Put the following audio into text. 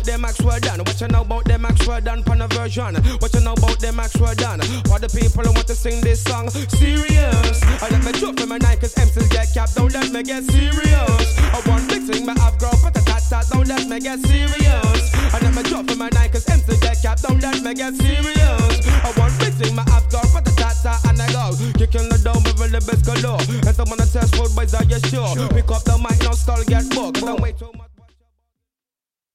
them Maxwell done? What you know about them Maxwell done? Pan a version. What you know about them Maxwell done? For the people who want to sing this song, serious. I let me drop in my night cause MCs get capped. Don't let me get serious. I want big thing, my have girl, but the tat. Don't let me get serious. I let me drop in my night cause MCs get capped. Don't let me get serious. I want big thing, my have girl, but the tat. And I go kicking the dome with the best galore. And someone that test food boys, are you sure? Pick up the mic, now stall get booked. Don't wait too much.